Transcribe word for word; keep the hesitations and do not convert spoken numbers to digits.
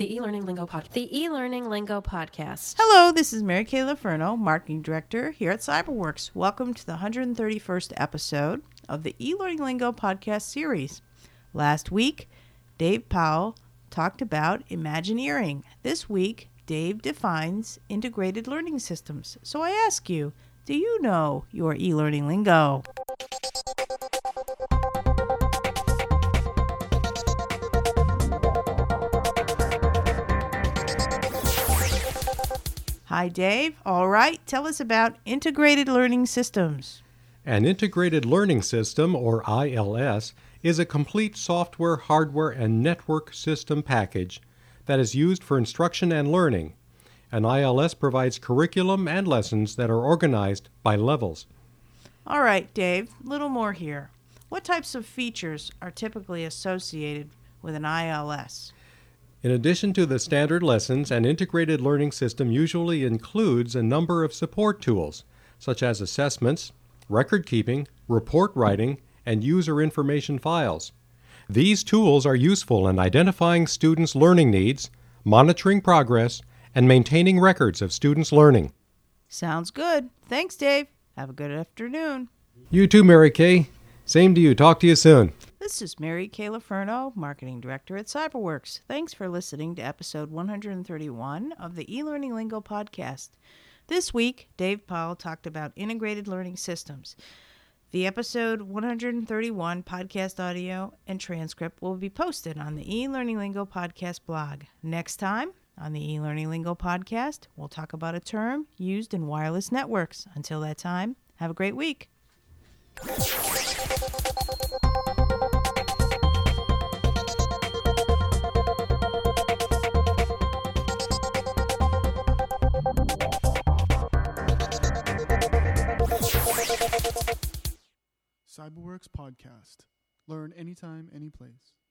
The e-learning lingo pod. The e-learning lingo podcast. Hello, this is Mary Kay Laferno, Marketing Director here at Cyberworks. Welcome to the one hundred thirty-first episode of the e-learning lingo podcast series. Last week, Dave Powell talked about Imagineering. This week, Dave defines integrated learning systems. So I ask you, do you know your e-learning lingo? Hi, Dave. All right, tell us about integrated learning systems. An integrated learning system, or I L S, is a complete software, hardware, and network system package that is used for instruction and learning. An I L S provides curriculum and lessons that are organized by levels. All right, Dave, a little more here. What types of features are typically associated with an I L S? In addition to the standard lessons, an integrated learning system usually includes a number of support tools, such as assessments, record keeping, report writing, and user information files. These tools are useful in identifying students' learning needs, monitoring progress, and maintaining records of students' learning. Sounds good. Thanks, Dave. Have a good afternoon. You too, Mary Kay. Same to you. Talk to you soon. This is Mary Kay Laferno, Marketing Director at Cyberworks. Thanks for listening to episode one hundred thirty-one of the e-learning lingo podcast. This week, Dave Powell talked about integrated learning systems. The episode one hundred thirty-one podcast audio and transcript will be posted on the e-learning lingo podcast blog. Next time on the e-learning lingo podcast, we'll talk about a term used in wireless networks. Until that time, have a great week. Cyberworks Podcast. Learn anytime, any place.